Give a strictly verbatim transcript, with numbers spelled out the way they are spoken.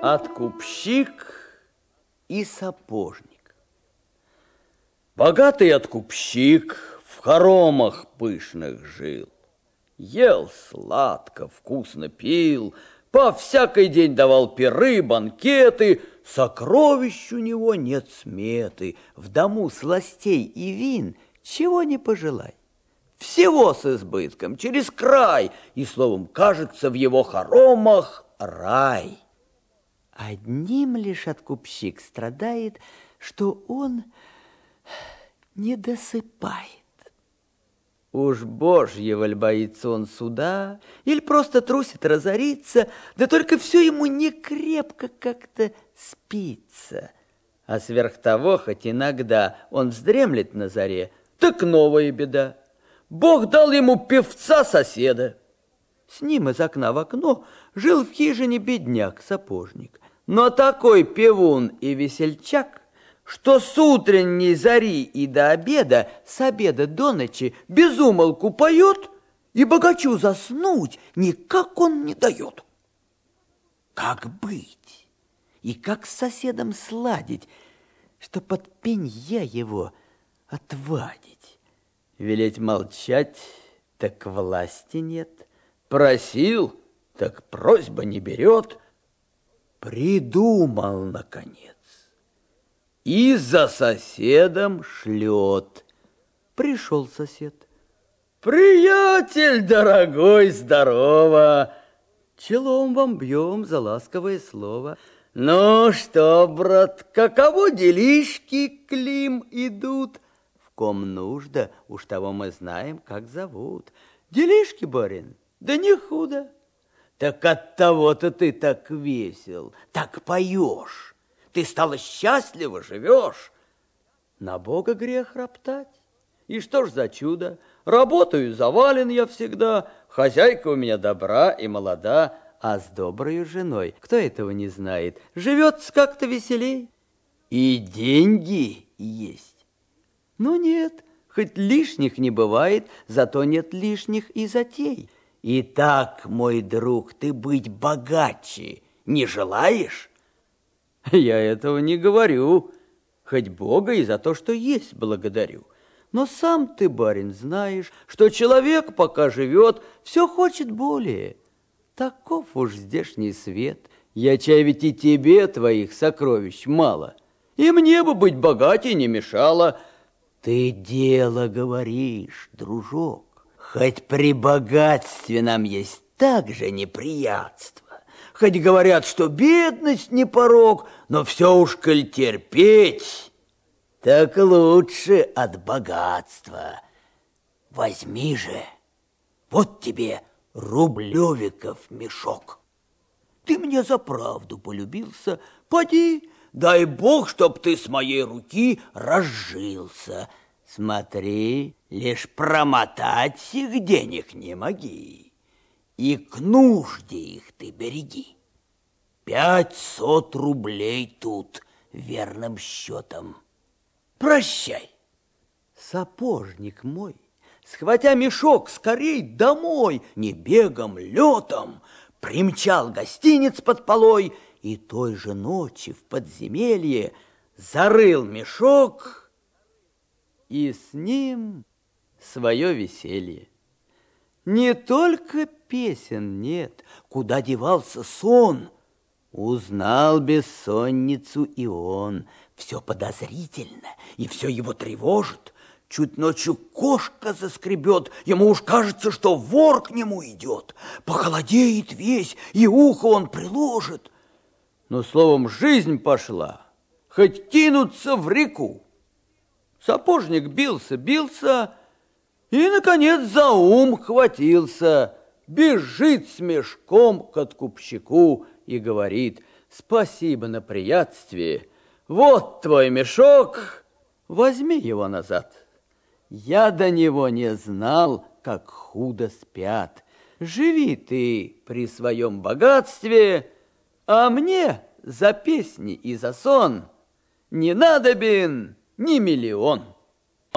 Откупщик и сапожник. Богатый откупщик в хоромах пышных жил. Ел сладко, вкусно пил, по всякий день давал пиры, банкеты. Сокровищ у него нет сметы, в дому сластей и вин чего не пожелай. Всего с избытком, через край, и, словом, кажется, в его хоромах рай. Одним лишь откупщик страдает, что он не досыпает. Уж божьего ль боится он суда, или просто трусит разориться, да только все ему не крепко как-то спится. А сверх того, хоть иногда он вздремлет на заре, так новая беда. Бог дал ему певца-соседа. С ним из окна в окно жил в хижине бедняк-сапожник, но такой певун и весельчак, что с утренней зари и до обеда, с обеда до ночи без умолку поет, и богачу заснуть никак он не дает. Как быть и как с соседом сладить, что под пенья его отвадить? Велеть молчать, так власти нет, просил, так просьба не берет. Придумал, наконец, и за соседом шлет. Пришел сосед. Приятель дорогой, здорово! Челом вам бьем за ласковое слово. Ну что, брат, каково делишки, Клим, идут? В ком нужда, уж того мы знаем, как зовут. Делишки, барин? Да не худо. Так от того-то ты так весел, так поешь. Ты, стало, счастливо живешь. На Бога грех роптать. И что ж за чудо? Работаю завален я всегда, хозяйка у меня добра и молода, а с доброю женой, кто этого не знает, живется как-то веселей. И деньги есть. Ну нет, хоть лишних не бывает, зато нет лишних и затей. Итак, мой друг, ты быть богаче не желаешь? Я этого не говорю, хоть Бога и за то, что есть, благодарю. Но сам ты, барин, знаешь, что человек, пока живет, все хочет более. Таков уж здешний свет. Я чай ведь и тебе твоих сокровищ мало, и мне бы быть богатей не мешало. Ты дело говоришь, дружок. Хоть при богатстве нам есть также неприятство, хоть говорят, что бедность не порок, но все уж коль терпеть, так лучше от богатства. Возьми же, вот тебе рублевиков мешок. Ты мне за правду полюбился, поди, дай Бог, чтоб ты с моей руки разжился. Смотри, лишь промотать сих денег не моги, и к нужде их ты береги. Пятьсот рублей тут верным счетом. Прощай. Сапожник мой, схватя мешок, скорей домой, не бегом, летом, примчал гостиниц под полой и той же ночи в подземелье зарыл мешок, и с ним свое веселье. Не только песен нет, куда девался сон. Узнал бессонницу и он. Все подозрительно, и все его тревожит. Чуть ночью кошка заскребет, ему уж кажется, что вор к нему идет. Похолодеет весь, и ухо он приложит. Но, словом, жизнь пошла, хоть кинуться в реку. Сапожник бился, бился и, наконец, за ум хватился. Бежит с мешком к откупщику и говорит: спасибо на приятствие, вот твой мешок, возьми его назад. Я до него не знал, как худо спят. Живи ты при своем богатстве, а мне за песни и за сон не надобен ни миллион.